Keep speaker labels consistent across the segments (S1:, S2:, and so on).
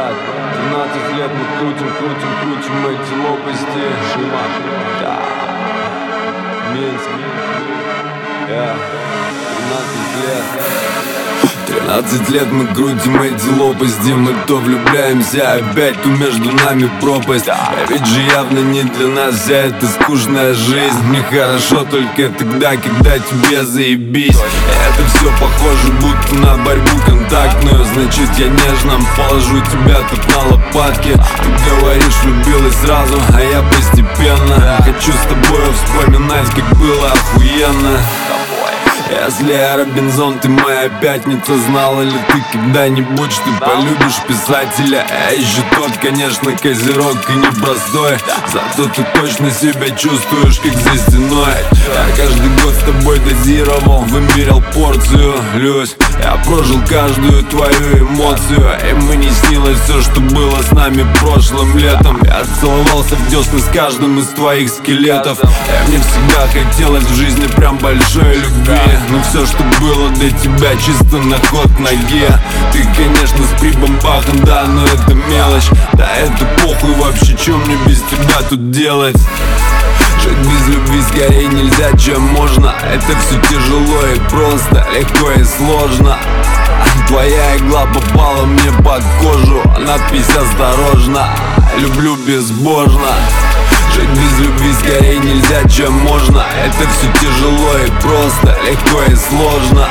S1: брат, 12 лет мы крутим эти лопасти. Шима, да, Минск, 13 лет мы крутим эти лопасти. Мы то влюбляемся, опять то между нами пропасть. А ведь же явно не для нас вся эта скучная жизнь. Мне хорошо только тогда, когда тебе заебись. Это все похоже будто на борьбу контактную. Значит я нежно положу тебя тут на лопатки. Ты говоришь, влюбилась сразу, а я постепенно. Хочу с тобой вспоминать, как было охуенно. Если я Робинзон, ты моя пятница. Знала ли ты когда-нибудь, что полюбишь писателя? А еще тот, конечно, козерог и непростой. Зато ты точно себя чувствуешь, как за стеной. Я каждый год с тобой дозировал, вымерял порцию. Люсь, я прожил каждую твою эмоцию. И мне снилось все, что было с нами прошлым летом. Я целовался в десны с каждым из твоих скелетов. И мне всегда хотелось в жизни прям большой любви. Но все, что было для тебя, чисто на ход ноге. Ты, конечно, с прибамбахом, да, но это мелочь. Да это похуй вообще, чем мне без тебя тут делать? Жить без любви скорее нельзя, чем можно. Это все тяжело и просто, легко и сложно. Твоя игла попала мне под кожу. Надпись осторожно, люблю безбожно. Жить без любви скорее нельзя, чем можно. Это все тяжело и просто, легко и сложно.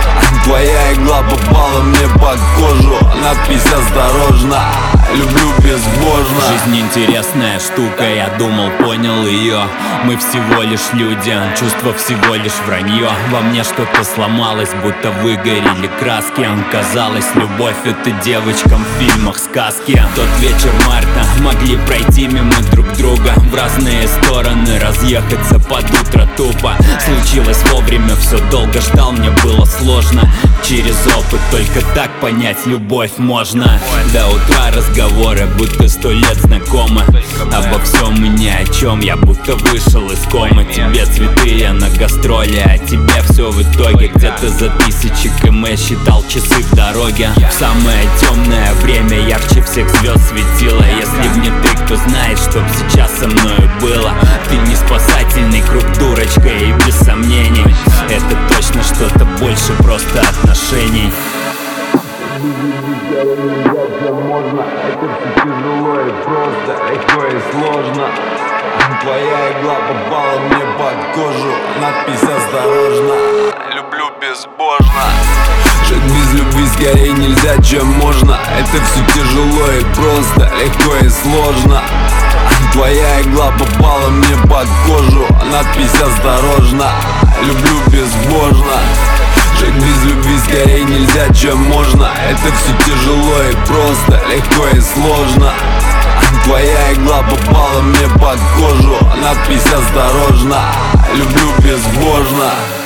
S1: Твоя игла попала мне под кожу. Надпись осторожно, люблю безбожно.
S2: Жизнь интересная штука, я думал, понял ее. Мы всего лишь люди, чувство всего лишь вранье. Во мне что-то сломалось, будто выгорели краски. Казалось, любовь — это девочкам в фильмах сказки. Тот вечер марта могли пройти мимо друг друга, в разные стороны разъехаться под утро тупо. Случилось вовремя, все долго ждал, мне было сложно. Через опыт только так понять любовь можно. До утра разговоры, будто 100 лет знакомы. Обо всем и ни о чем, я будто вышел из комы. Тебе цветы, я на гастроли, а тебе все в итоге. Где-то за 1000 км считал часы в дороге. В самое темное время ярче всех звезд светило. Если б не ты, кто знает, чтоб сейчас со мною было. Ты не спасательный круг, дурочка, и без сомнений это точно что-то больше просто отношений.
S1: Можно, это все тяжело и просто, легко и сложно. Твоя игла попала мне под кожу. Надпись осторожно, люблю безбожно. Жить без любви скорее нельзя, чем можно. Это все тяжело и просто, легко и сложно. Твоя игла попала мне под кожу. Надпись осторожно, люблю безбожно. Жить без любви скорее нельзя, чем можно. Это все тяжело и просто, легко и сложно. Твоя игла попала мне под кожу. Надпись осторожно, люблю безбожно.